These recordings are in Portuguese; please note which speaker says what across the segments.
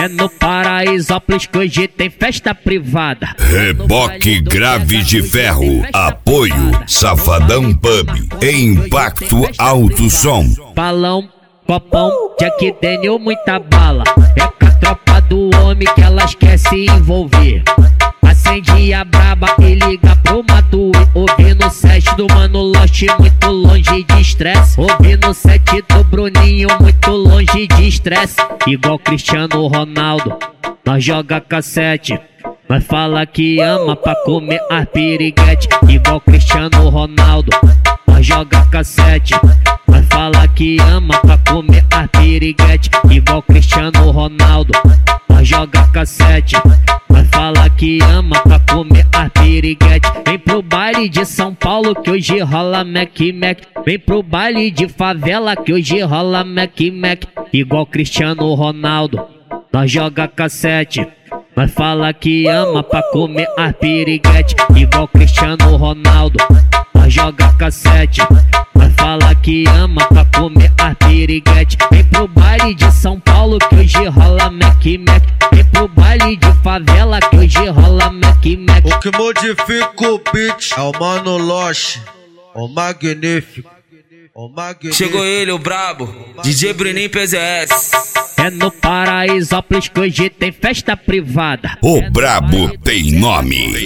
Speaker 1: É no Paraisópolis que hoje tem festa privada.
Speaker 2: Reboque Graves de Ferro. Apoio Safadão Pub. Impacto Alto Som.
Speaker 1: Balão, copão, Jack Daniel, muita bala. É com a tropa do homem que elas quer se envolver. Acende a braba e liga pro Matuê. Ouvindo o set do Mano Lost, muito longe de estresse. Ouvindo o set do Bruninho, muito longe de estresse. Igual Cristiano Ronaldo, nós joga cassete. Nós fala que ama pra comer as piriguete. Igual Cristiano Ronaldo, nós joga cassete. Nós fala que ama pra comer as piriguete. Igual Cristiano Ronaldo, nós joga cassete. Nós fala que ama pra comer as piriguete. Vem pro baile de São Paulo que hoje rola Mac Mac. Vem pro baile de favela que hoje rola Mac Mac. Igual Cristiano Ronaldo, nós joga cassete. Nós fala que ama pra comer as piriguete. Igual Cristiano Ronaldo, nós joga cassete. Nós fala que ama pra comer as piriguete. Vem pro baile de São Paulo que hoje rola Mac Mac. Vem pro baile de favela que hoje rola Mac Mac.
Speaker 3: O que modifica o beat é o Mano Lost, o magnífico.
Speaker 4: Chegou ele, o brabo, DJ Bruninho PZS.
Speaker 1: É no Paraisópolis que hoje tem festa privada.
Speaker 2: O brabo tem nome.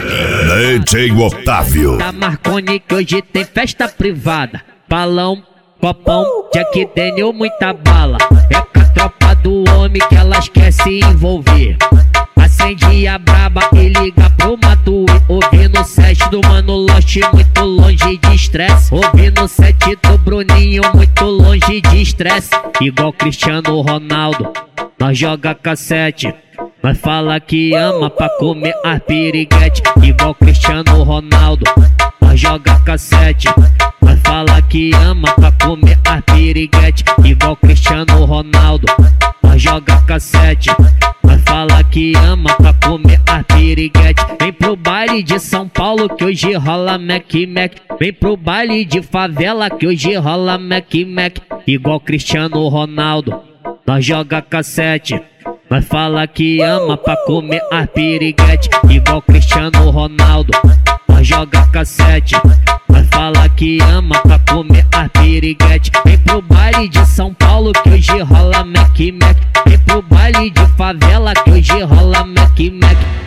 Speaker 2: DJ Otávio.
Speaker 1: Da Marconi que hoje tem festa privada. Balão, copão, Jack Daniel, muita bala. É com a tropa do homem que elas quer se envolver. Acende a braba e liga pro Matuê. Ouvindo o set do Mano Lost, muito longe de estresse. Ouvindo o set do Bruninho, muito longe de estresse. Igual Cristiano Ronaldo, nós joga cassete. Nós fala que ama pra comer as piriguete. Igual Cristiano Ronaldo, nós joga cassete. Nós fala que ama pra comer as piriguete. Igual Cristiano Ronaldo, nós joga cassete. Nós fala que ama pra comer as piriguete. Vem pro baile de São Paulo que hoje rola Mac Mac. Vem pro baile de favela que hoje rola Mac Mac. Igual Cristiano Ronaldo, nós joga cassete. Nós fala que ama pra comer as piriguete. Igual Cristiano Ronaldo, nós joga cassete. Nós fala que ama pra comer as piriguete. Vem pro baile de São Paulo que hoje rola Mac Mac. Vem pro baile de favela que hoje rola Mac Mac.